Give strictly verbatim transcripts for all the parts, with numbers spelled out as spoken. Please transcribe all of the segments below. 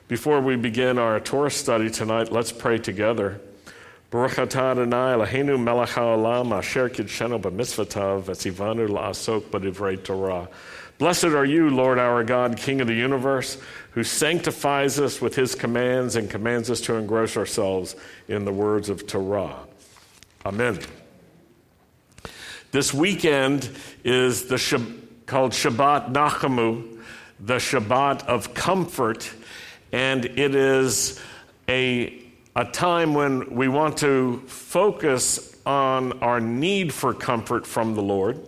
Before we begin our Torah study tonight, let's pray together. Baruch atah Adonai Eloheinu melech haolam asher kidshenu b'mitzvotav v'tzivanu la'asok b'divrei Torah. Blessed are you, Lord our God, King of the universe, who sanctifies us with his commands and commands us to engross ourselves in the words of Torah. Amen. This weekend is the Shab- called Shabbat Nachamu, the Shabbat of comfort, and it is a, a time when we want to focus on our need for comfort from the Lord.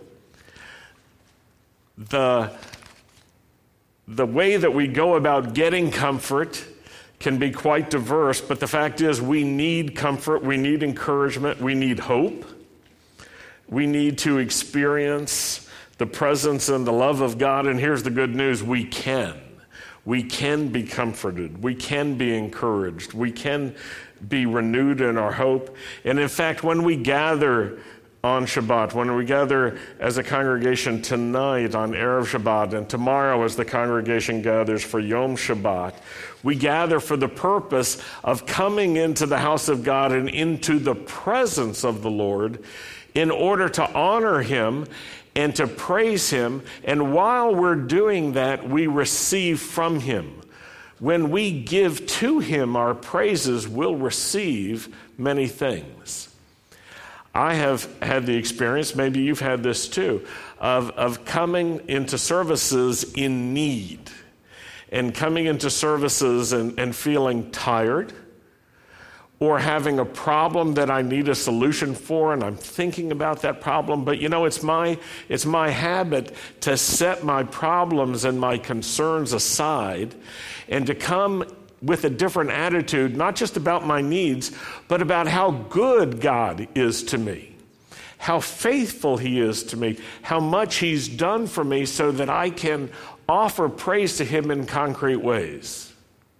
The, the way that we go about getting comfort can be quite diverse, but the fact is we need comfort, we need encouragement, we need hope. We need to experience the presence and the love of God, and here's the good news, we can. We can be comforted, we can be encouraged, we can be renewed in our hope. And in fact, when we gather on Shabbat, when we gather as a congregation tonight on Erev Shabbat, and tomorrow as the congregation gathers for Yom Shabbat, we gather for the purpose of coming into the house of God and into the presence of the Lord in order to honor him and to praise him. And while we're doing that, we receive from him. When we give to him our praises, we'll receive many things. I have had the experience, maybe you've had this too, of, of coming into services in need and coming into services and, and feeling tired, or having a problem that I need a solution for, and I'm thinking about that problem. But you know, it's my it's my habit to set my problems and my concerns aside and to come with a different attitude, not just about my needs, but about how good God is to me, how faithful he is to me, how much he's done for me, so that I can offer praise to him in concrete ways.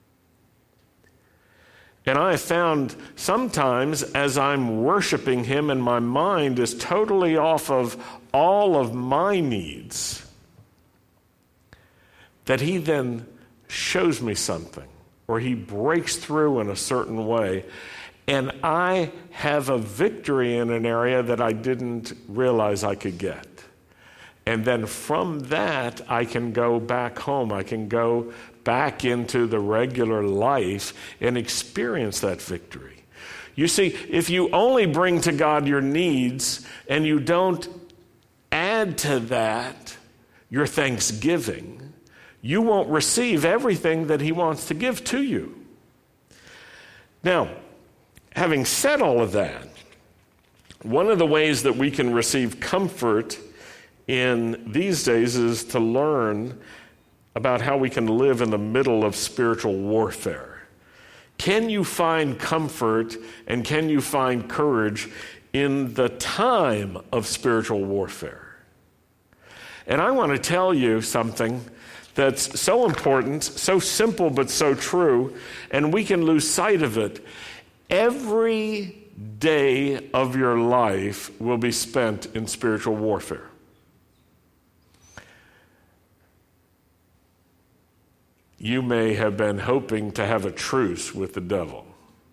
And I have found sometimes as I'm worshiping him and my mind is totally off of all of my needs, that he then shows me something, or he breaks through in a certain way, and I have a victory in an area that I didn't realize I could get. And then from that, I can go back home. I can go back into the regular life and experience that victory. You see, if you only bring to God your needs and you don't add to that your thanksgiving, you won't receive everything that he wants to give to you. Now, having said all of that, one of the ways that we can receive comfort in these days is to learn about how we can live in the middle of spiritual warfare. Can you find comfort and can you find courage in the time of spiritual warfare? And I want to tell you something that's so important, so simple but so true, and we can lose sight of it. Every day of your life will be spent in spiritual warfare. You may have been hoping to have a truce with the devil.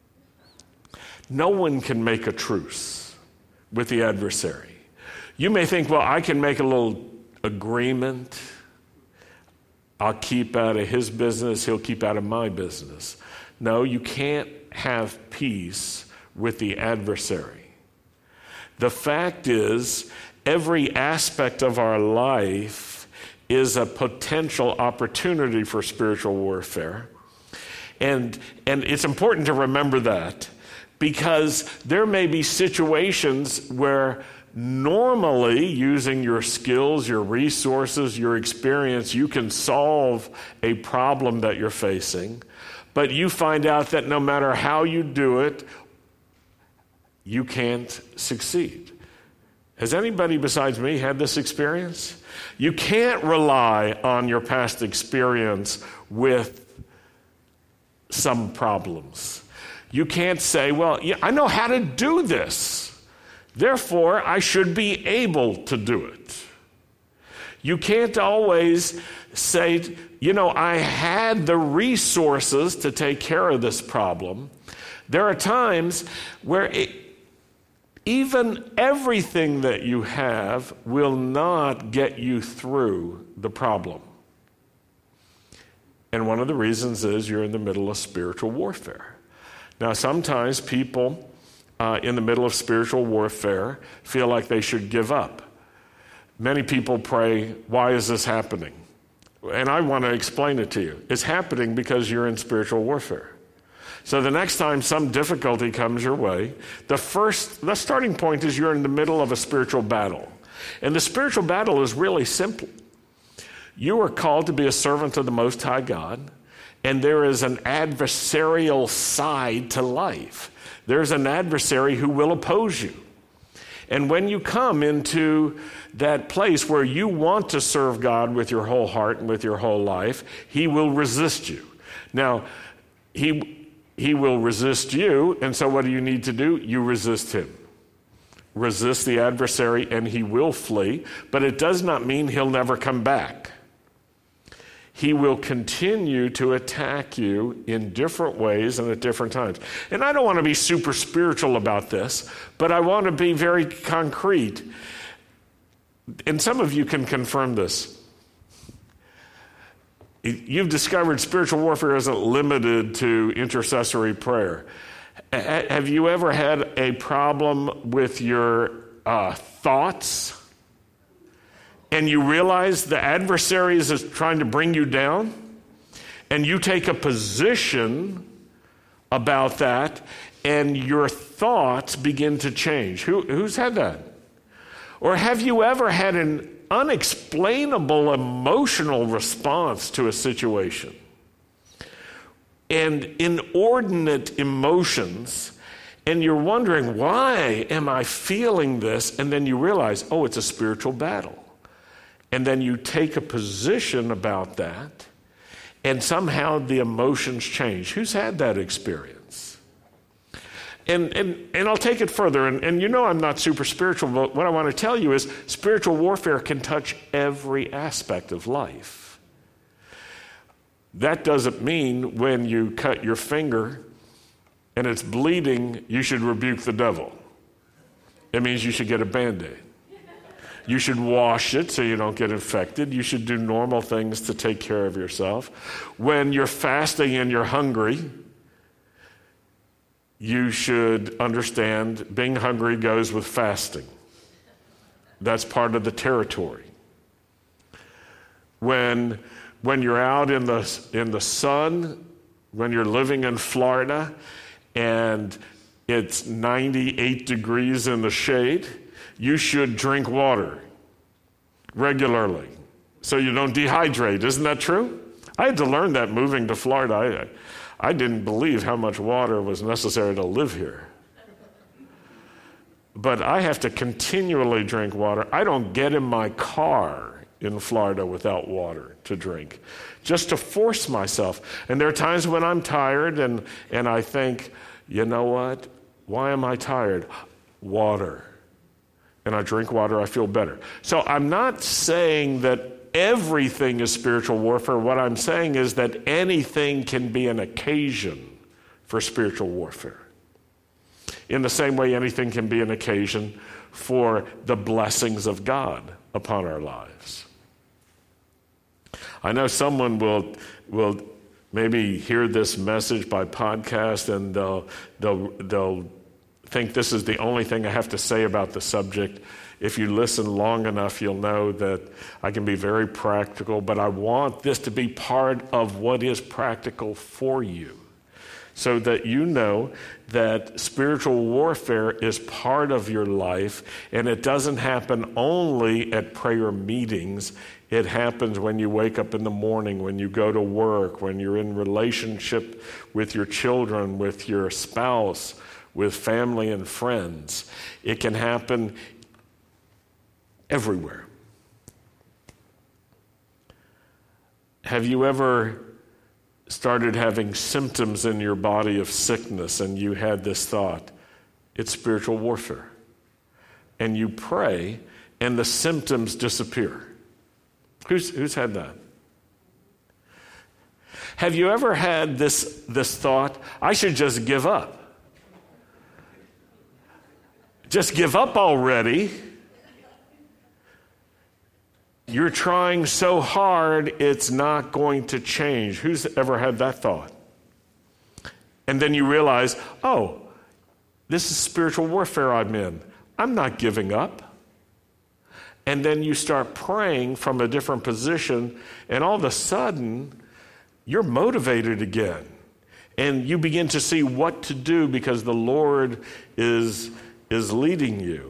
No one can make a truce with the adversary. You may think, well, I can make a little agreement. I'll keep out of his business, he'll keep out of my business. No, you can't have peace with the adversary. The fact is, every aspect of our life is a potential opportunity for spiritual warfare. And, and it's important to remember that, because there may be situations where normally, using your skills, your resources, your experience, you can solve a problem that you're facing, but you find out that no matter how you do it, you can't succeed. Has anybody besides me had this experience? You can't rely on your past experience with some problems. You can't say, well, yeah, I know how to do this, therefore I should be able to do it. You can't always say, you know, I had the resources to take care of this problem. There are times where it, even everything that you have will not get you through the problem. And one of the reasons is you're in the middle of spiritual warfare. Now, sometimes people uh, in the middle of spiritual warfare feel like they should give up. Many people pray, why is this happening? And I want to explain it to you. It's happening because you're in spiritual warfare. So the next time some difficulty comes your way, the first, the starting point is you're in the middle of a spiritual battle. And the spiritual battle is really simple. You are called to be a servant of the Most High God, and there is an adversarial side to life. There's an adversary who will oppose you. And when you come into that place where you want to serve God with your whole heart and with your whole life, he will resist you. Now, he, he will resist you, and so what do you need to do? You resist him. Resist the adversary, and he will flee, but it does not mean he'll never come back. He will continue to attack you in different ways and at different times. And I don't want to be super spiritual about this, but I want to be very concrete. And some of you can confirm this. You've discovered spiritual warfare isn't limited to intercessory prayer. Have you ever had a problem with your uh, thoughts? And you realize the adversary is trying to bring you down, and you take a position about that, and your thoughts begin to change. Who, who's had that? Or have you ever had an unexplainable emotional response to a situation? And inordinate emotions, and you're wondering, why am I feeling this? And then you realize, oh, it's a spiritual battle. And then you take a position about that, and somehow the emotions change. Who's had that experience? And and, and I'll take it further, and, and you know I'm not super spiritual, but what I want to tell you is spiritual warfare can touch every aspect of life. That doesn't mean when you cut your finger and it's bleeding, you should rebuke the devil. It means you should get a Band-Aid. You should wash it so you don't get infected. You should do normal things to take care of yourself. When you're fasting and you're hungry, you should understand being hungry goes with fasting. That's part of the territory. When, when you're out in the, in the sun, when you're living in Florida, and it's ninety-eight degrees in the shade, you should drink water regularly so you don't dehydrate. Isn't that true? I had to learn that moving to Florida. I, I didn't believe how much water was necessary to live here. But I have to continually drink water. I don't get in my car in Florida without water to drink, just to force myself. And there are times when I'm tired and, and I think, you know what? Why am I tired? Water. And I drink water, I feel better. So I'm not saying that everything is spiritual warfare. What I'm saying is that anything can be an occasion for spiritual warfare. In the same way, anything can be an occasion for the blessings of God upon our lives. I know someone will will maybe hear this message by podcast, and they'll they'll they'll think this is the only thing I have to say about the subject. If you listen long enough, you'll know that I can be very practical, but I want this to be part of what is practical for you, so that you know that spiritual warfare is part of your life, and it doesn't happen only at prayer meetings. It happens when you wake up in the morning, when you go to work, when you're in relationship with your children, with your spouse, with family and friends. It can happen everywhere. Have you ever started having symptoms in your body of sickness and you had this thought, it's spiritual warfare? And you pray and the symptoms disappear. Who's, who's had that? Have you ever had this, this thought, I should just give up? Just give up already. You're trying so hard, it's not going to change. Who's ever had that thought? And then you realize, oh, this is spiritual warfare I'm in. I'm not giving up. And then you start praying from a different position, and all of a sudden, you're motivated again. And you begin to see what to do because the Lord is, is leading you.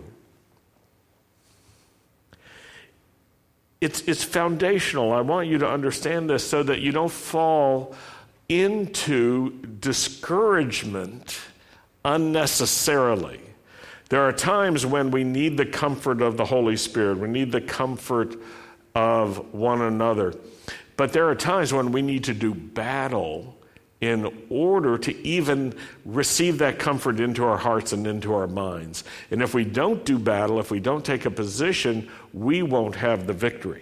It's, it's foundational. I want you to understand this so that you don't fall into discouragement unnecessarily. There are times when we need the comfort of the Holy Spirit. We need the comfort of one another. But there are times when we need to do battle in order to even receive that comfort into our hearts and into our minds. And if we don't do battle, if we don't take a position, we won't have the victory.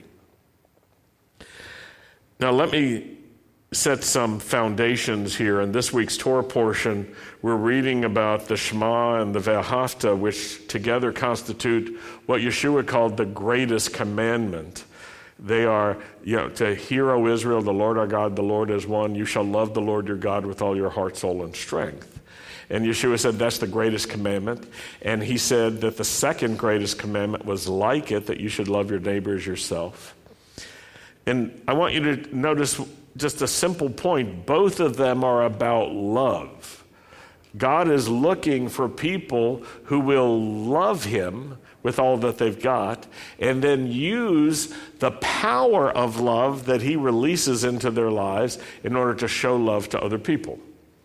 Now let me set some foundations here. In this week's Torah portion, we're reading about the Shema and the Ve'ahavta, which together constitute what Yeshua called the greatest commandment. They are, you know, to hear, O Israel, the Lord our God, the Lord is one. You shall love the Lord your God with all your heart, soul, and strength. And Yeshua said that's the greatest commandment. And he said that the second greatest commandment was like it, that you should love your neighbor as yourself. And I want you to notice just a simple point. Both of them are about love. God is looking for people who will love him with all that they've got, and then use the power of love that he releases into their lives in order to show love to other people.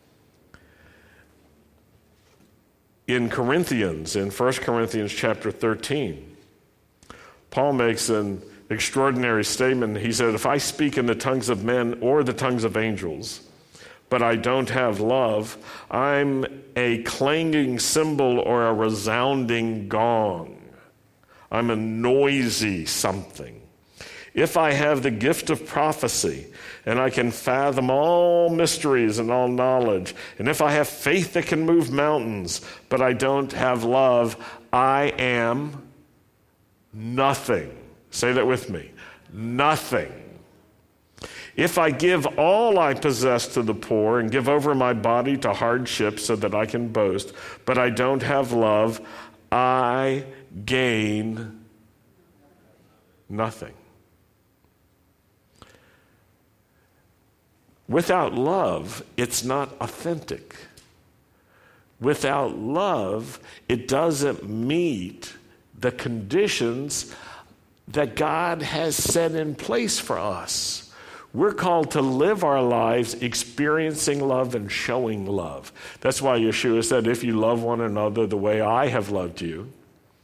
In Corinthians, in First Corinthians chapter thirteen, Paul makes an extraordinary statement. He said, if I speak in the tongues of men or the tongues of angels, but I don't have love, I'm a clanging cymbal or a resounding gong. I'm a noisy something. If I have the gift of prophecy, and I can fathom all mysteries and all knowledge, and if I have faith that can move mountains, but I don't have love, I am nothing. Say that with me. Nothing. If I give all I possess to the poor and give over my body to hardship so that I can boast, but I don't have love, I gain nothing. Without love, it's not authentic. Without love, it doesn't meet the conditions that God has set in place for us. We're called to live our lives experiencing love and showing love. That's why Yeshua said, if you love one another the way I have loved you,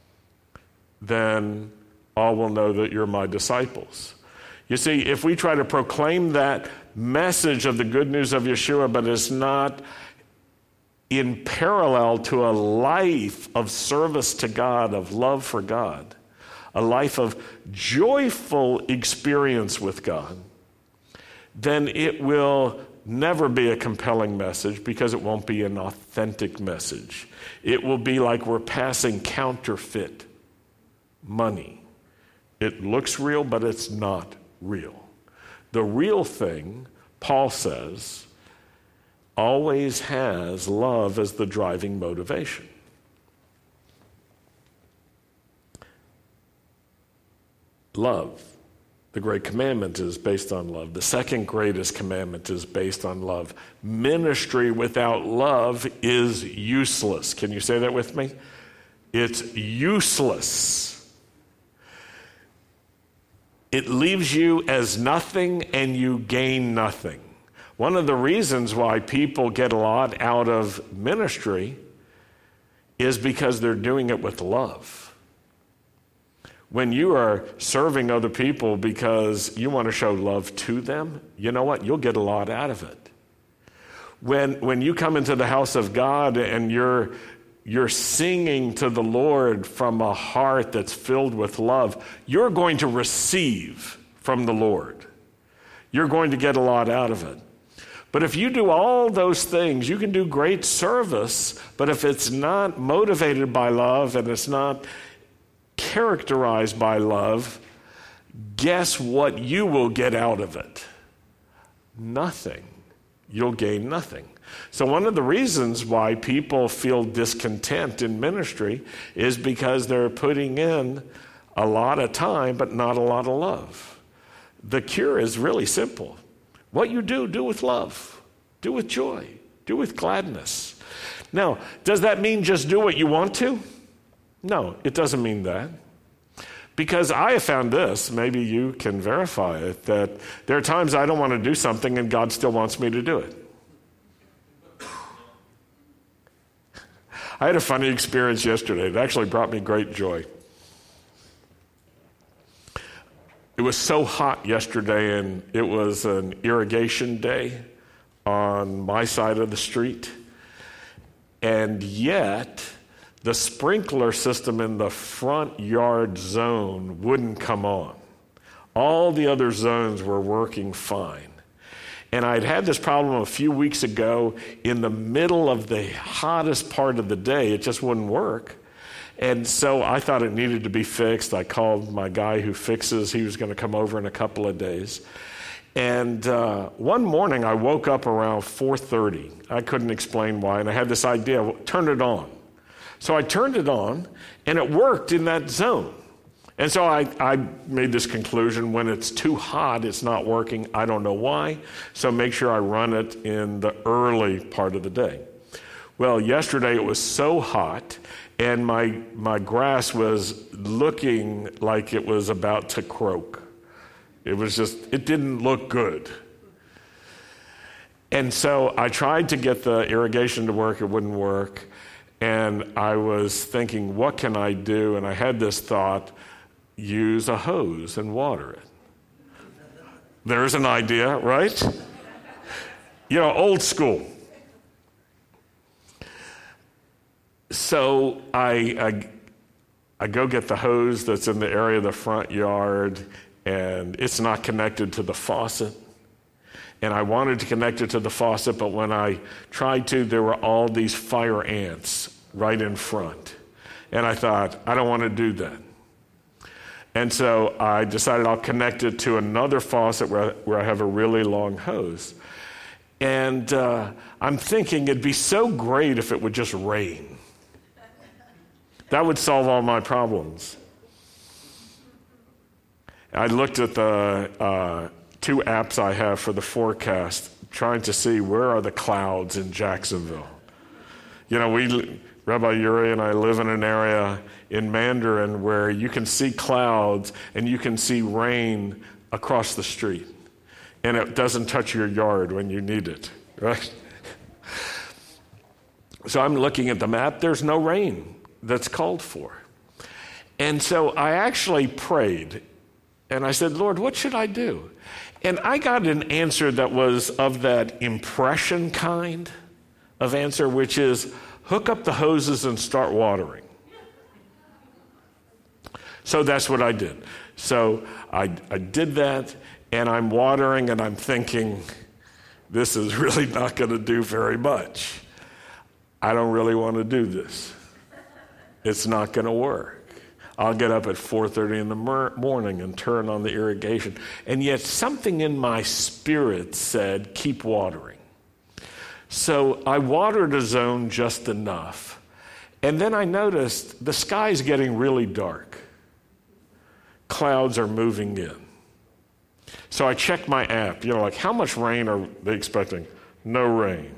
then all will know that you're my disciples. You see, if we try to proclaim that message of the good news of Yeshua, but it's not in parallel to a life of service to God, of love for God, a life of joyful experience with God, then it will never be a compelling message because it won't be an authentic message. It will be like we're passing counterfeit money. It looks real, but it's not real. The real thing, Paul says, always has love as the driving motivation. Love. The great commandment is based on love. The second greatest commandment is based on love. Ministry without love is useless. Can you say that with me? It's useless. It leaves you as nothing and you gain nothing. One of the reasons why people get a lot out of ministry is because they're doing it with love. When you are serving other people because you want to show love to them, you know what? You'll get a lot out of it. When when you come into the house of God and you're you're singing to the Lord from a heart that's filled with love, you're going to receive from the Lord. You're going to get a lot out of it. But if you do all those things, you can do great service, but if it's not motivated by love and it's not characterized by love, guess what you will get out of it? Nothing. You'll gain nothing. So one of the reasons why people feel discontent in ministry is because they're putting in a lot of time, but not a lot of love. The cure is really simple. What you do, do with love. Do with joy. Do with gladness. Now, does that mean just do what you want to? No, it doesn't mean that. Because I have found this, maybe you can verify it, that there are times I don't want to do something and God still wants me to do it. I had a funny experience yesterday. It actually brought me great joy. It was so hot yesterday, and it was an irrigation day on my side of the street. And yet, the sprinkler system in the front yard zone wouldn't come on. All the other zones were working fine. And I'd had this problem a few weeks ago in the middle of the hottest part of the day. It just wouldn't work. And so I thought it needed to be fixed. I called my guy who fixes. He was going to come over in a couple of days. And uh, one morning I woke up around four thirty. I couldn't explain why. And I had this idea, turn it on. So I turned it on, and it worked in that zone. And so I, I made this conclusion, when it's too hot, it's not working. I don't know why. So make sure I run it in the early part of the day. Well, yesterday it was so hot, and my my grass was looking like it was about to croak. It was just, it didn't look good. And so I tried to get the irrigation to work. It wouldn't work. And I was thinking, what can I do? And I had this thought, use a hose and water it. There's an idea, right? You know, old school. So I, I, I go get the hose that's in the area of the front yard, and it's not connected to the faucet. And I wanted to connect it to the faucet, but when I tried to, there were all these fire ants right in front. And I thought, I don't want to do that. And so I decided I'll connect it to another faucet where, where I have a really long hose. And uh, I'm thinking it'd be so great if it would just rain. That would solve all my problems. I looked at the uh, two apps I have for the forecast, trying to see where are the clouds in Jacksonville. You know, we, Rabbi Uri and I live in an area in Mandarin where you can see clouds and you can see rain across the street. And it doesn't touch your yard when you need it, right? So I'm looking at the map. There's no rain that's called for. And so I actually prayed. And I said, Lord, what should I do? And I got an answer that was of that impression kind of answer, which is hook up the hoses and start watering. So that's what I did. So I, I did that, and I'm watering, and I'm thinking, this is really not going to do very much. I don't really want to do this. It's not going to work. I'll get up at four thirty in the morning and turn on the irrigation. And yet something in my spirit said, keep watering. So I watered a zone just enough. And then I noticed the sky's getting really dark. Clouds are moving in. So I checked my app. You know, like, how much rain are they expecting? No rain.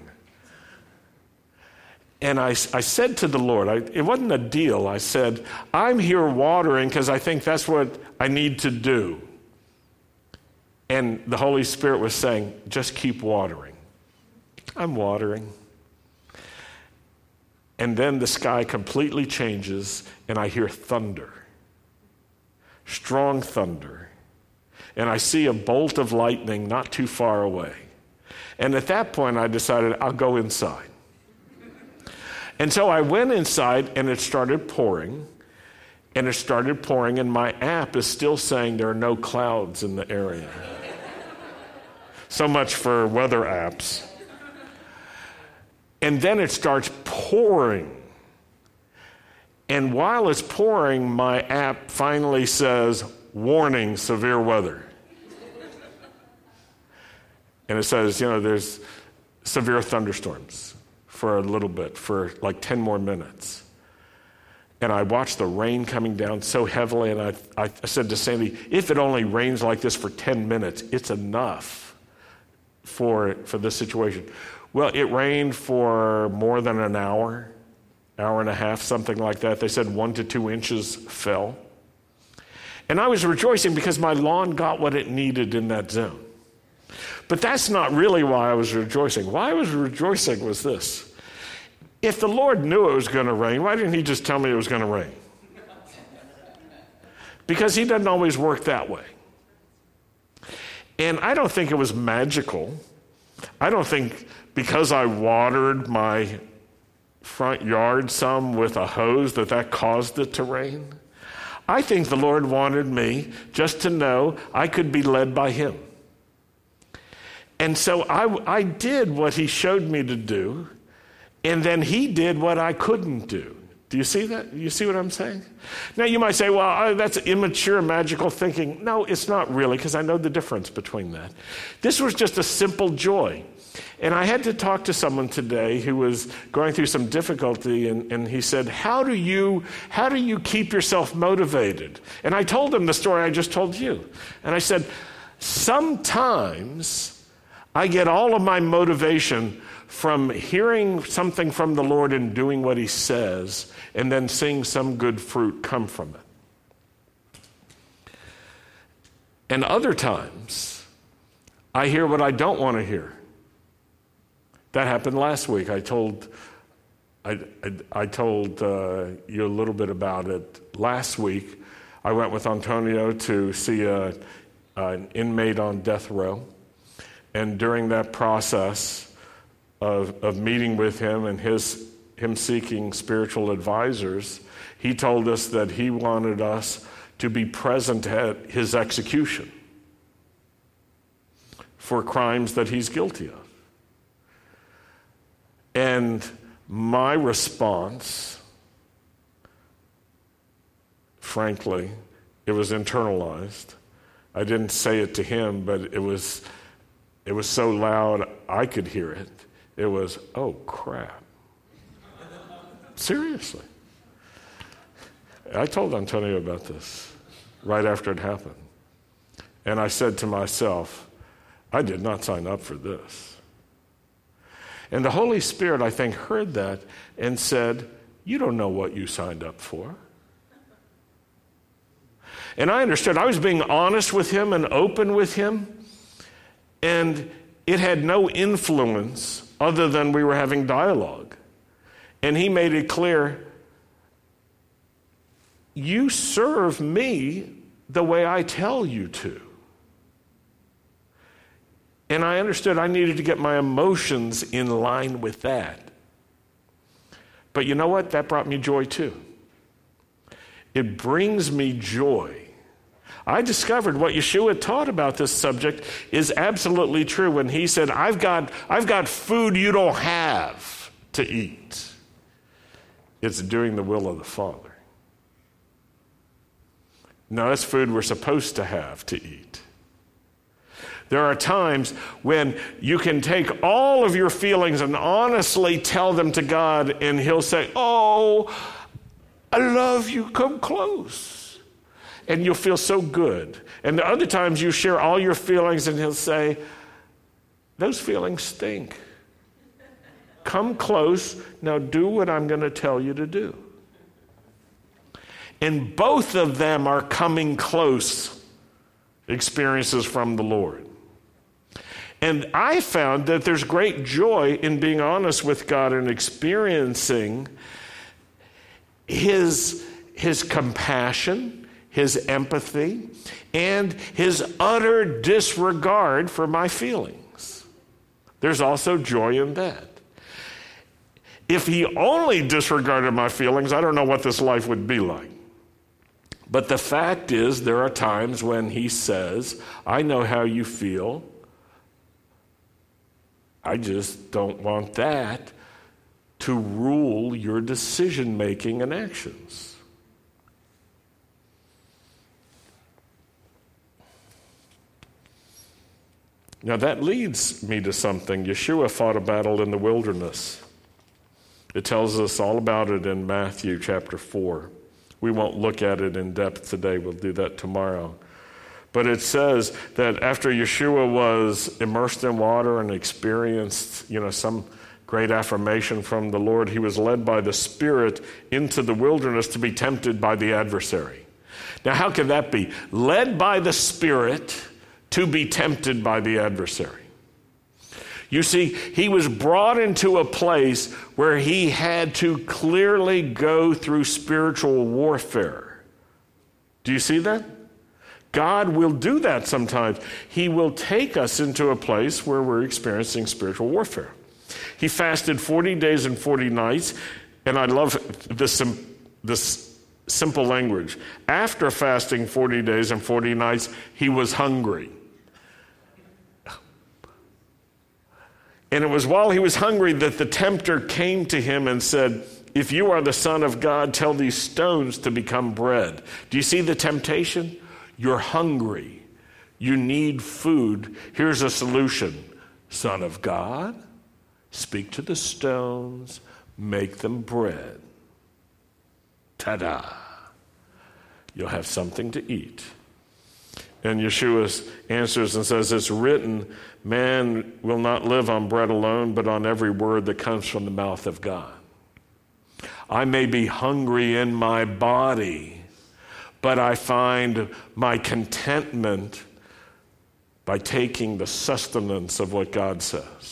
And I, I said to the Lord, I, it wasn't a deal. I said, I'm here watering because I think that's what I need to do. And the Holy Spirit was saying, just keep watering. I'm watering. And then the sky completely changes, and I hear thunder. Strong thunder. And I see a bolt of lightning not too far away. And at that point, I decided I'll go inside. And so I went inside, and it started pouring. and it started pouring, and my app is still saying there are no clouds in the area. So much for weather apps. And then it starts pouring. And while it's pouring, my app finally says, warning, severe weather. And it says, you know, there's severe thunderstorms for a little bit, for like ten more minutes. And I watched the rain coming down so heavily, and I, I said to Sandy, if it only rains like this for ten minutes, it's enough for, for this situation. Well, it rained for more than an hour, hour and a half, something like that. They said one to two inches fell. And I was rejoicing because my lawn got what it needed in that zone. But that's not really why I was rejoicing. Why I was rejoicing was this. If the Lord knew it was going to rain, why didn't he just tell me it was going to rain? Because he doesn't always work that way. And I don't think it was magical. I don't think because I watered my front yard some with a hose that that caused it to rain. I think the Lord wanted me just to know I could be led by him. And so I, I did what he showed me to do, and then he did what I couldn't do. Do you see that? You see what I'm saying? Now you might say, well, that's immature, magical thinking. No, it's not really, because I know the difference between that. This was just a simple joy. And I had to talk to someone today who was going through some difficulty, and, and he said, how do you how do you keep yourself motivated? And I told him the story I just told you. And I said, sometimes I get all of my motivation from hearing something from the Lord and doing what he says, and then seeing some good fruit come from it. And other times, I hear what I don't want to hear. That happened last week. I told I, I, I told uh, you a little bit about it last week. I went with Antonio to see a, an inmate on death row. And during that process of, of meeting with him and his him seeking spiritual advisors, he told us that he wanted us to be present at his execution for crimes that he's guilty of. And my response, frankly, it was internalized. I didn't say it to him, but it was it was so loud I could hear it. It was, oh crap. Seriously. I told Antonio about this right after it happened. And I said to myself, I did not sign up for this. And the Holy Spirit, I think, heard that and said, you don't know what you signed up for. And I understood. I was being honest with him and open with him, and it had no influence other than we were having dialogue. And he made it clear, you serve me the way I tell you to. And I understood I needed to get my emotions in line with that. But you know what? That brought me joy too. It brings me joy. I discovered what Yeshua taught about this subject is absolutely true when he said, I've got, I've got food you don't have to eat. It's doing the will of the Father. No, that's food we're supposed to have to eat. There are times when you can take all of your feelings and honestly tell them to God, and he'll say, oh, I love you, come close. And you'll feel so good. And the other times you share all your feelings and he'll say, those feelings stink. Come close, now do what I'm going to tell you to do. And both of them are coming close experiences from the Lord. And I found that there's great joy in being honest with God and experiencing his, his compassion, his empathy, and his utter disregard for my feelings. There's also joy in that. If he only disregarded my feelings, I don't know what this life would be like. But the fact is, there are times when he says, I know how you feel. I just don't want that to rule your decision-making and actions. Now that leads me to something. Yeshua fought a battle in the wilderness. It tells us all about it in Matthew chapter four. We won't look at it in depth today. We'll do that tomorrow. But it says that after Yeshua was immersed in water and experienced, you know, some great affirmation from the Lord, he was led by the Spirit into the wilderness to be tempted by the adversary. Now, how can that be? Led by the Spirit to be tempted by the adversary. You see, he was brought into a place where he had to clearly go through spiritual warfare. Do you see that? God will do that sometimes. He will take us into a place where we're experiencing spiritual warfare. He fasted forty days and forty nights, and I love this, this simple language. After fasting forty days and forty nights, he was hungry. And it was while he was hungry that the tempter came to him and said, if you are the Son of God, tell these stones to become bread. Do you see the temptation? You're hungry. You need food. Here's a solution. Son of God, speak to the stones, make them bread. Ta-da! You'll have something to eat. And Yeshua answers and says, it's written, man will not live on bread alone, but on every word that comes from the mouth of God. I may be hungry in my body, but I find my contentment by taking the sustenance of what God says.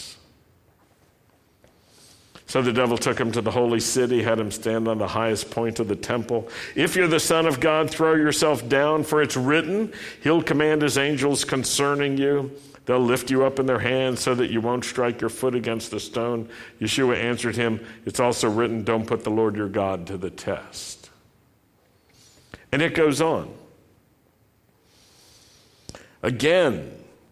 So the devil took him to the holy city, had him stand on the highest point of the temple. If you're the Son of God, throw yourself down, for it's written, he'll command his angels concerning you. They'll lift you up in their hands so that you won't strike your foot against a stone. Yeshua answered him, it's also written, don't put the Lord your God to the test. And it goes on. Again,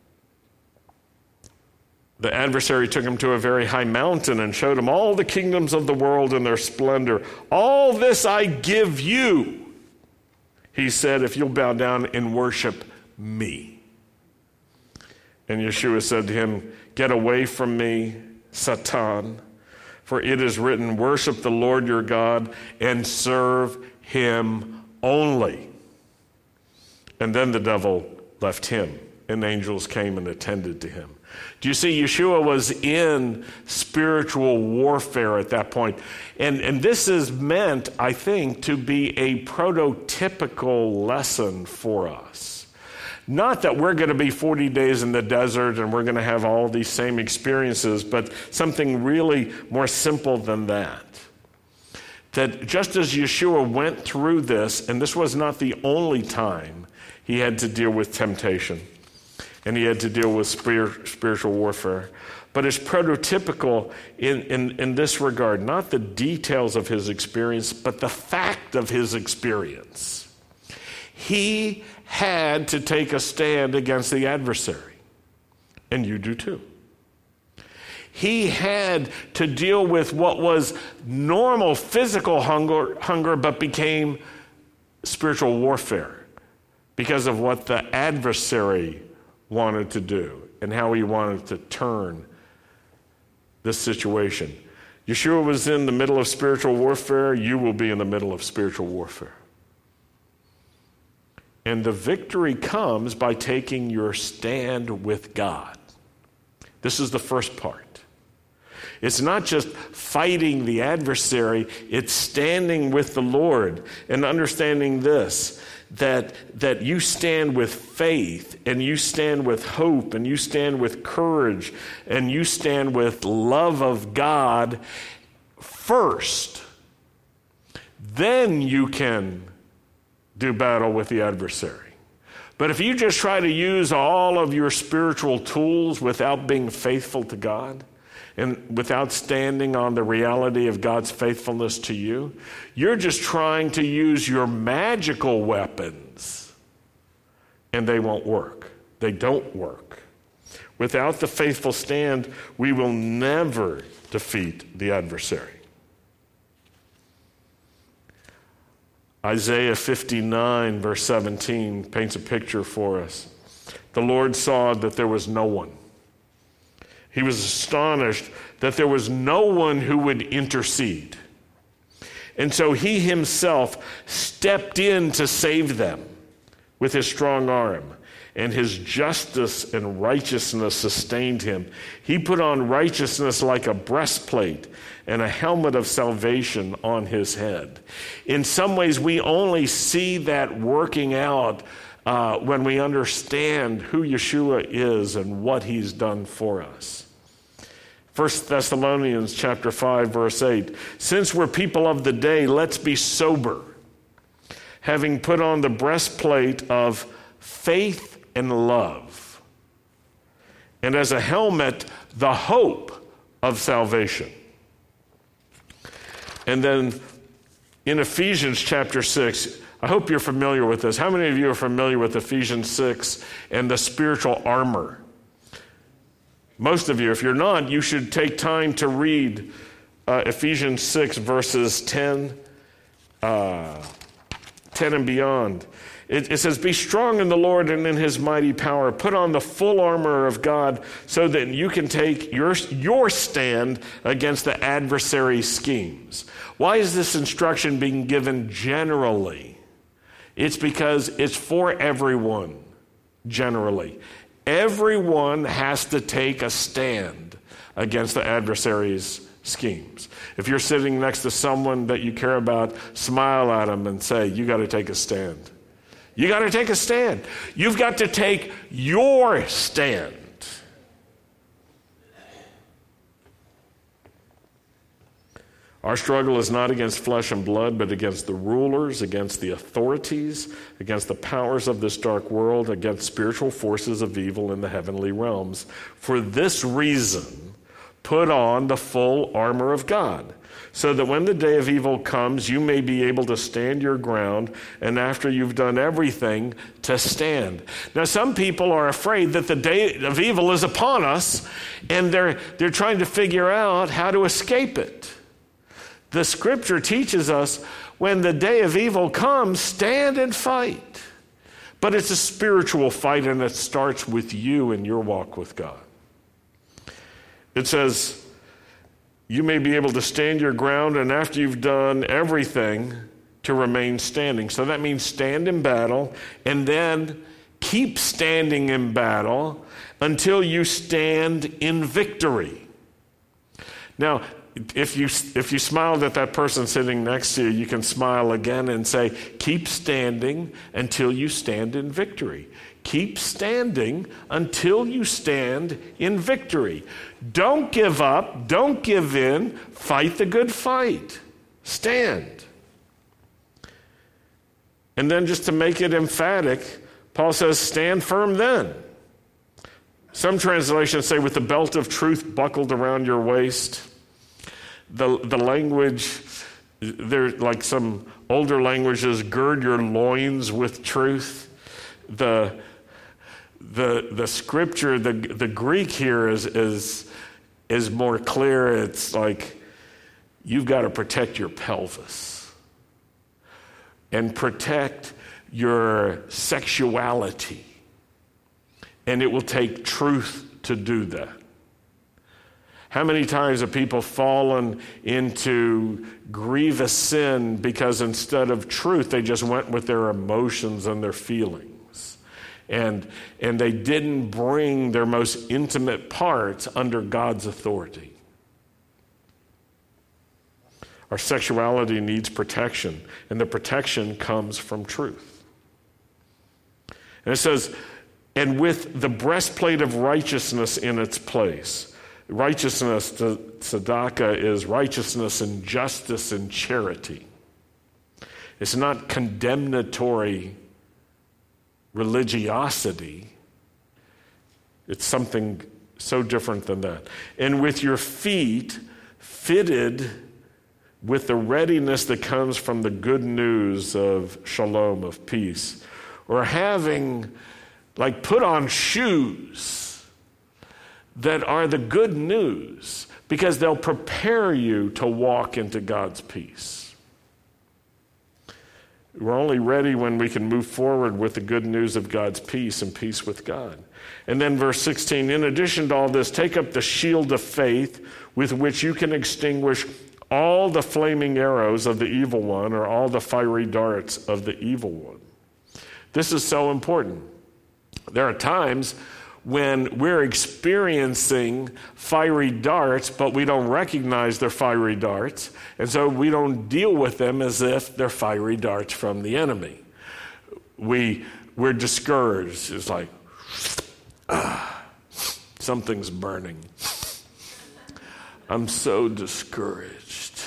the adversary took him to a very high mountain and showed him all the kingdoms of the world and their splendor. All this I give you, he said, if you'll bow down and worship me. And Yeshua said to him, get away from me, Satan, for it is written, worship the Lord your God and serve him only. And then the devil left him, and angels came and attended to him. Do you see, Yeshua was in spiritual warfare at that point. And, and this is meant, I think, to be a prototypical lesson for us. Not that we're going to be forty days in the desert and we're going to have all these same experiences, but something really more simple than that. That just as Yeshua went through this, and this was not the only time he had to deal with temptation, and he had to deal with spirit, spiritual warfare. But it's prototypical in, in, in this regard, not the details of his experience, but the fact of his experience. He had to take a stand against the adversary, and you do too. He had to deal with what was normal physical hunger, hunger but became spiritual warfare because of what the adversary wanted to do and how he wanted to turn this situation. Yeshua was in the middle of spiritual warfare. You will be in the middle of spiritual warfare. And the victory comes by taking your stand with God. This is the first part. It's not just fighting the adversary, it's standing with the Lord and understanding this, that, that you stand with faith and you stand with hope and you stand with courage and you stand with love of God first. Then you can do battle with the adversary. But if you just try to use all of your spiritual tools without being faithful to God, and without standing on the reality of God's faithfulness to you, you're just trying to use your magical weapons, and they won't work. They don't work. Without the faithful stand, we will never defeat the adversary. Isaiah fifty-nine, verse seventeen, paints a picture for us. The Lord saw that there was no one. He was astonished that there was no one who would intercede. And so he himself stepped in to save them with his strong arm, and his justice and righteousness sustained him. He put on righteousness like a breastplate and a helmet of salvation on his head. In some ways, we only see that working out uh, when we understand who Yeshua is and what he's done for us. First Thessalonians chapter five, verse eight, since we're people of the day, let's be sober, having put on the breastplate of faith and love, and as a helmet, the hope of salvation. And then in Ephesians chapter six, I hope you're familiar with this. How many of you are familiar with Ephesians six and the spiritual armor? Most of you. If you're not, you should take time to read uh, Ephesians six, verses ten, uh, ten and beyond. It, it says, be strong in the Lord and in his mighty power. Put on the full armor of God so that you can take your, your stand against the adversary's schemes. Why is this instruction being given generally? It's because it's for everyone, generally. Everyone has to take a stand against the adversary's schemes. If you're sitting next to someone that you care about, smile at them and say, you got to take a stand. You got to take a stand. You've got to take your stand. Our struggle is not against flesh and blood, but against the rulers, against the authorities, against the powers of this dark world, against spiritual forces of evil in the heavenly realms. For this reason, put on the full armor of God, so that when the day of evil comes, you may be able to stand your ground, and after you've done everything, to stand. Now, some people are afraid that the day of evil is upon us, and they're, they're trying to figure out how to escape it. The scripture teaches us when the day of evil comes, stand and fight. But it's a spiritual fight, and it starts with you and your walk with God. It says, you may be able to stand your ground, and after you've done everything, to remain standing. So that means stand in battle, and then keep standing in battle until you stand in victory. Now, if you if you smiled at that person sitting next to you, you can smile again and say, keep standing until you stand in victory. Keep standing until you stand in victory. Don't give up. Don't give in. Fight the good fight. Stand. And then just to make it emphatic, Paul says, stand firm then. Some translations say, with the belt of truth buckled around your waist. The, the language, there, like some older languages, gird your loins with truth. The The the scripture, the the Greek here is is is more clear. It's like you've got to protect your pelvis and protect your sexuality. And it will take truth to do that. How many times have people fallen into grievous sin because instead of truth, they just went with their emotions and their feelings? And, and they didn't bring their most intimate parts under God's authority. Our sexuality needs protection, and the protection comes from truth. And it says, and with the breastplate of righteousness in its place. Righteousness, the tzedakah, is righteousness and justice and charity. It's not condemnatory religiosity. It's something So different than that. And with your feet fitted with the readiness that comes from the good news of shalom, of peace. Or having, like, put on shoes that are the good news, because they'll prepare you to walk into God's peace. We're only ready when we can move forward with the good news of God's peace and peace with God. And then verse sixteen, in addition to all this, take up the shield of faith with which you can extinguish all the flaming arrows of the evil one, or all the fiery darts of the evil one. This is so important. There are times when we're experiencing fiery darts, but we don't recognize they're fiery darts, and so we don't deal with them as if they're fiery darts from the enemy. We, we're discouraged. It's like, ah, something's burning. I'm so discouraged.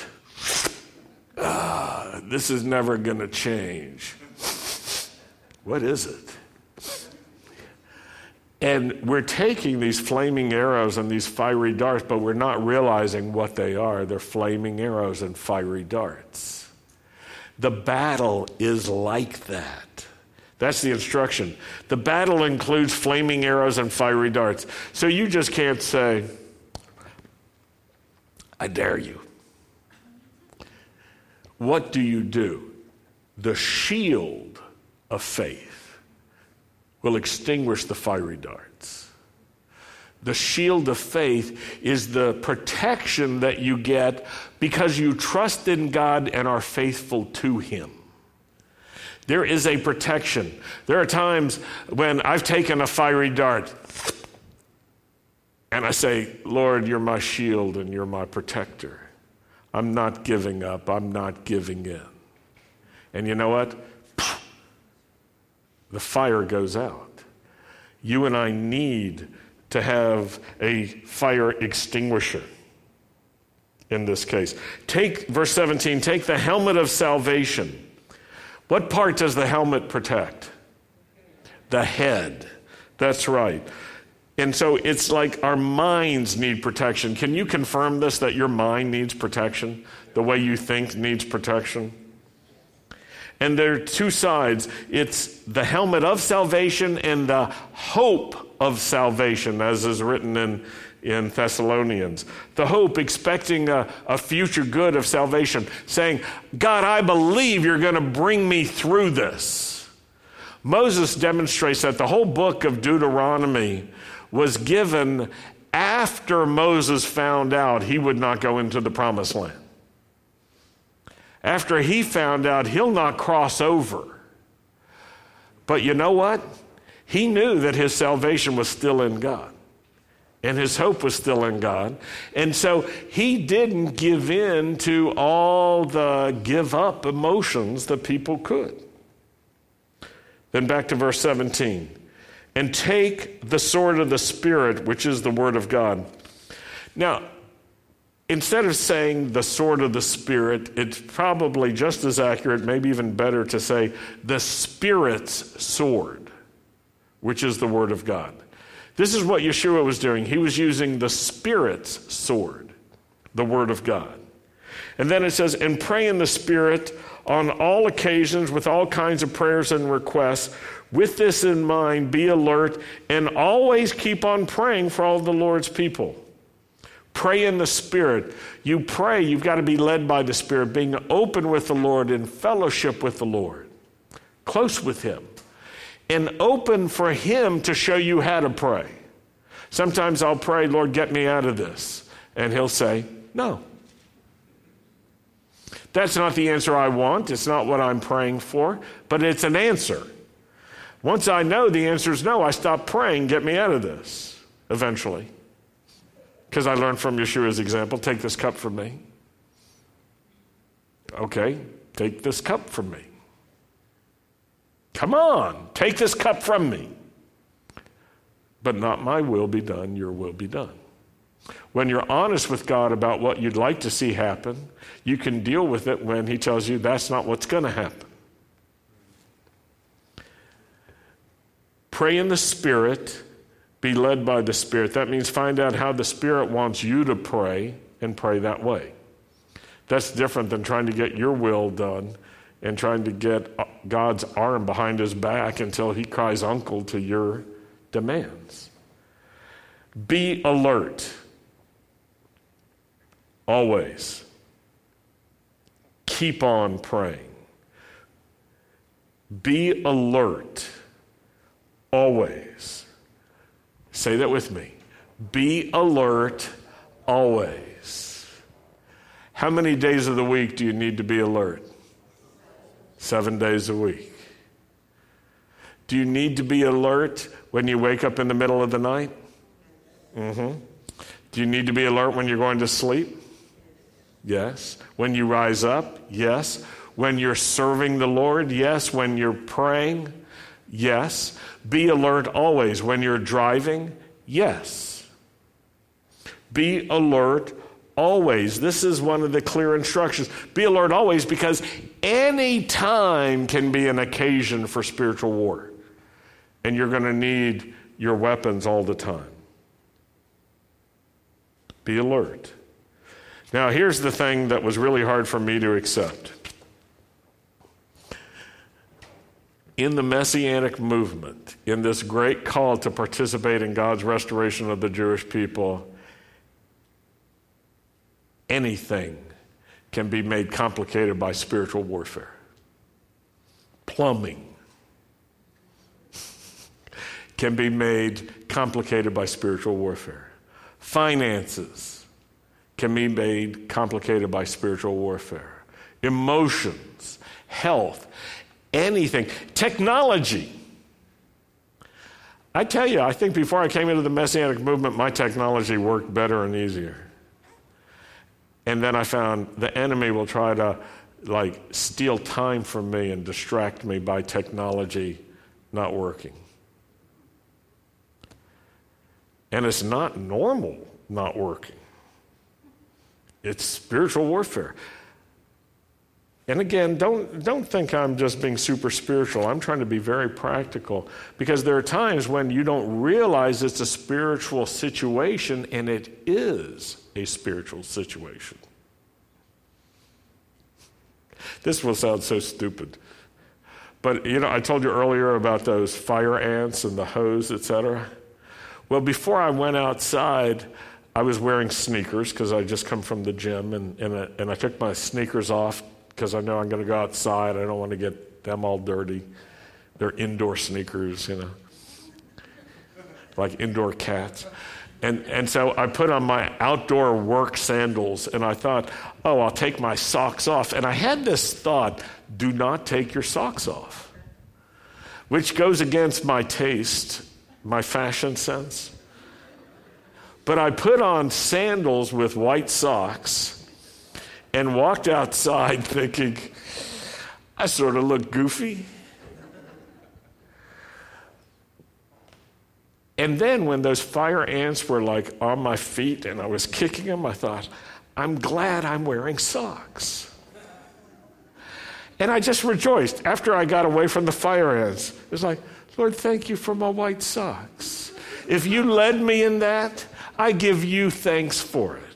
Ah, this is never going to change. What is it? And we're taking these flaming arrows and these fiery darts, but we're not realizing what they are. They're flaming arrows and fiery darts. The battle is like that. That's the instruction. The battle includes flaming arrows and fiery darts. So you just can't say, I dare you. What do you do? The shield of faith will extinguish the fiery darts. The shield of faith is the protection that you get because you trust in God and are faithful to Him. There is a protection. There are times when I've taken a fiery dart and I say, Lord, you're my shield and you're my protector. I'm not giving up. I'm not giving in. And you know what? The fire goes out. You and I need to have a fire extinguisher in this case. Take, verse seventeen, take the helmet of salvation. What part does the helmet protect? The head. That's right. And so it's like our minds need protection. Can you confirm this, that your mind needs protection? The way you think needs protection? And there are two sides. It's the helmet of salvation and the hope of salvation, as is written in, in Thessalonians. The hope, expecting a, a future good of salvation, saying, God, I believe you're going to bring me through this. Moses demonstrates that. The whole book of Deuteronomy was given after Moses found out he would not go into the promised land. After he found out he'll not cross over. But you know what? He knew that his salvation was still in God. And his hope was still in God. And so he didn't give in to all the give up emotions that people could. Then back to verse seventeen. And take the sword of the Spirit, which is the word of God. Now, instead of saying the sword of the Spirit, it's probably just as accurate, maybe even better, to say the Spirit's sword, which is the word of God. This is what Yeshua was doing. He was using the Spirit's sword, the word of God. And then it says, and pray in the Spirit on all occasions with all kinds of prayers and requests. With this in mind, be alert and always keep on praying for all the Lord's people. Pray in the Spirit. You pray, you've got to be led by the Spirit, being open with the Lord, in fellowship with the Lord, close with Him, and open for Him to show you how to pray. Sometimes I'll pray, Lord, get me out of this. And He'll say, no. That's not the answer I want. It's not what I'm praying for, but it's an answer. Once I know the answer is no, I stop praying, get me out of this, eventually. Because I learned from Yeshua's example, take this cup from me. Okay, take this cup from me. Come on, take this cup from me. But not my will be done, your will be done. When you're honest with God about what you'd like to see happen, you can deal with it when He tells you that's not what's going to happen. Pray in the Spirit, Be led by the Spirit. That means find out how the Spirit wants you to pray and pray that way. That's different than trying to get your will done and trying to get God's arm behind his back until he cries uncle to your demands. Be alert. Always. Keep on praying. Be alert. Always. Say that with me. Be alert always. How many days of the week do you need to be alert? Seven days a week. Do you need to be alert when you wake up in the middle of the night? Mm-hmm. Do you need to be alert when you're going to sleep? Yes. When you rise up? Yes. When you're serving the Lord? Yes. When you're praying? Yes. Be alert always. When you're driving? Yes. Be alert always. This is one of the clear instructions. Be alert always, because any time can be an occasion for spiritual war. And you're going to need your weapons all the time. Be alert. Now, here's the thing that was really hard for me to accept. In the Messianic movement, in this great call to participate in God's restoration of the Jewish people, anything can be made complicated by spiritual warfare. Plumbing can be made complicated by spiritual warfare. Finances can be made complicated by spiritual warfare. Emotions, health, anything. Technology. I tell you, I think before I came into the Messianic movement, my technology worked better and easier. And then I found the enemy will try to like steal time from me and distract me by technology not working. And it's not normal not working. It's spiritual warfare. And again, don't, don't think I'm just being super spiritual. I'm trying to be very practical, because there are times when you don't realize it's a spiritual situation, and it is a spiritual situation. This will sound so stupid. But, you know, I told you earlier about those fire ants and the hose, et cetera. Well, before I went outside, I was wearing sneakers because I just come from the gym, and, and, I, and I took my sneakers off because I know I'm going to go outside. I don't want to get them all dirty. They're indoor sneakers, you know, like indoor cats. And and so I put on my outdoor work sandals, and I thought, oh, I'll take my socks off. And I had this thought, do not take your socks off, which goes against my taste, my fashion sense. But I put on sandals with white socks and walked outside thinking, I sort of look goofy. And then when those fire ants were like on my feet and I was kicking them, I thought, I'm glad I'm wearing socks. And I just rejoiced. After I got away from the fire ants, it was like, Lord, thank you for my white socks. If you led me in that, I give you thanks for it.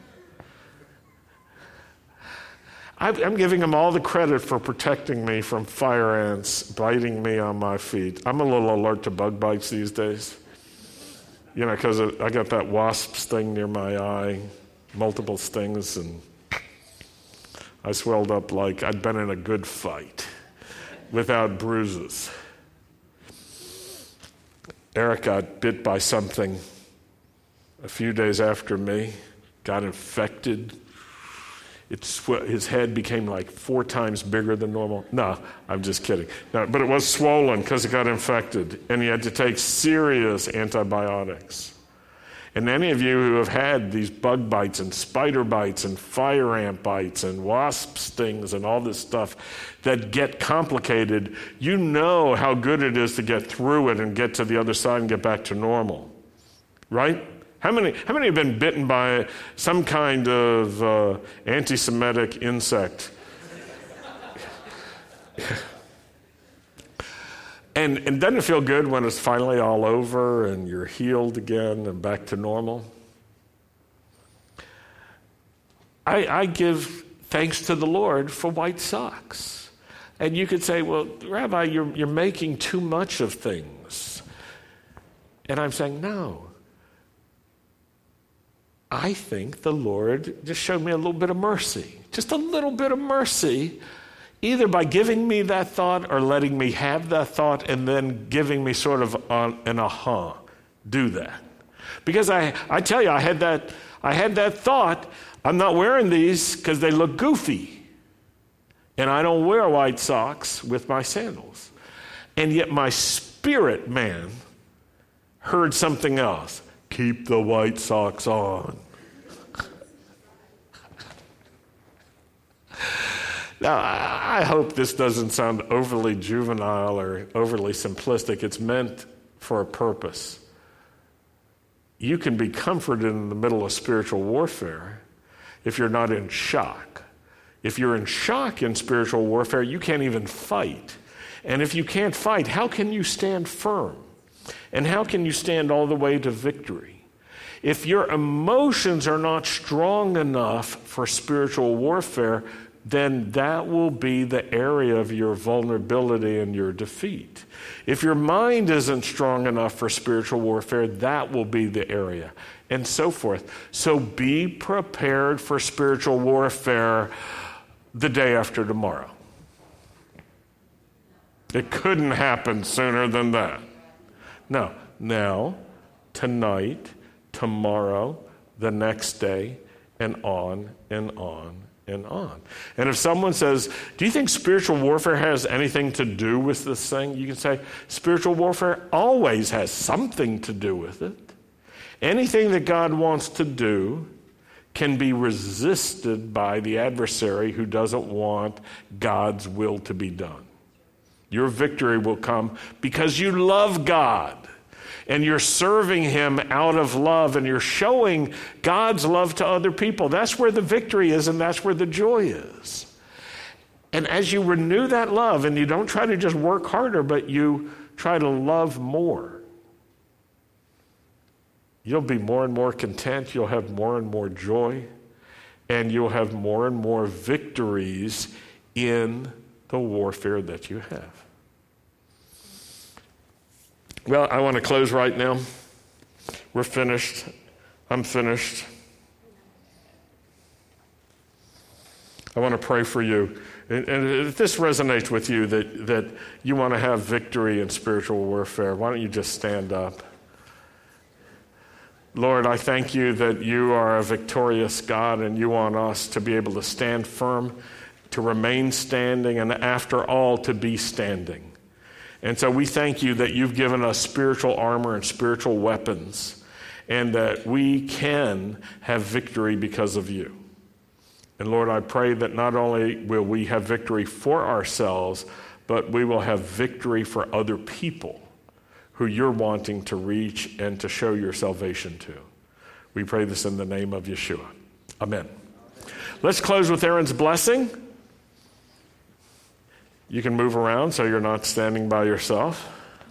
I'm giving him all the credit for protecting me from fire ants biting me on my feet. I'm a little alert to bug bites these days. You know, because I got that wasp sting near my eye, multiple stings, and I swelled up like I'd been in a good fight without bruises. Eric got bit by something a few days after me, got infected. It sw- his head became like four times bigger than normal. No, I'm just kidding. No, but it was swollen because it got infected, and he had to take serious antibiotics. And any of you who have had these bug bites and spider bites and fire ant bites and wasp stings and all this stuff that get complicated, you know how good it is to get through it and get to the other side and get back to normal, right? How many, how many have been bitten by some kind of uh, anti-Semitic insect? And, and doesn't it feel good when it's finally all over and you're healed again and back to normal? I, I give thanks to the Lord for white socks. And you could say, well, Rabbi, you're, you're making too much of things. And I'm saying, no. I think the Lord just showed me a little bit of mercy, just a little bit of mercy, either by giving me that thought or letting me have that thought and then giving me sort of an aha, do that. Because I, I tell you, I had that, I had that thought, I'm not wearing these because they look goofy. And I don't wear white socks with my sandals. And yet my spirit man heard something else. Keep the white socks on. Now, I hope this doesn't sound overly juvenile or overly simplistic. It's meant for a purpose. You can be comforted in the middle of spiritual warfare if you're not in shock. If you're in shock in spiritual warfare, you can't even fight. And if you can't fight, how can you stand firm? And how can you stand all the way to victory? If your emotions are not strong enough for spiritual warfare, then that will be the area of your vulnerability and your defeat. If your mind isn't strong enough for spiritual warfare, that will be the area, and so forth. So be prepared for spiritual warfare the day after tomorrow. It couldn't happen sooner than that. No, now, tonight, tomorrow, the next day, and on and on and on. And if someone says, do you think spiritual warfare has anything to do with this thing? You can say, spiritual warfare always has something to do with it. Anything that God wants to do can be resisted by the adversary who doesn't want God's will to be done. Your victory will come because you love God and you're serving him out of love and you're showing God's love to other people. That's where the victory is and that's where the joy is. And as you renew that love, and you don't try to just work harder, but you try to love more, you'll be more and more content, you'll have more and more joy, and you'll have more and more victories in the warfare that you have. Well, I want to close right now. We're finished. I'm finished. I want to pray for you. And, and if this resonates with you, that, that you want to have victory in spiritual warfare, why don't you just stand up? Lord, I thank you that you are a victorious God and you want us to be able to stand firm, to remain standing, and after all, to be standing. And so we thank you that you've given us spiritual armor and spiritual weapons, and that we can have victory because of you. And Lord, I pray that not only will we have victory for ourselves, but we will have victory for other people who you're wanting to reach and to show your salvation to. We pray this in the name of Yeshua. Amen. Let's close with Aaron's blessing. You can move around so you're not standing by yourself.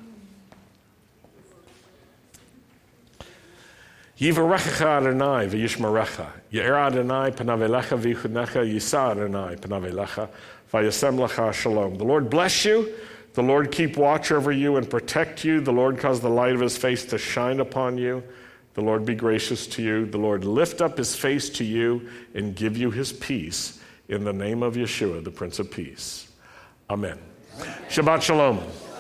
Yivarechecha Adonai v'yishmerecha. Ye'er Adonai panav elecha v'yichunecha. Yisa Adonai panav elecha v'yasem lecha shalom. The Lord bless you. The Lord keep watch over you and protect you. The Lord cause the light of his face to shine upon you. The Lord be gracious to you. The Lord lift up his face to you and give you his peace. In the name of Yeshua, the Prince of Peace. Amen. Shabbat Shalom.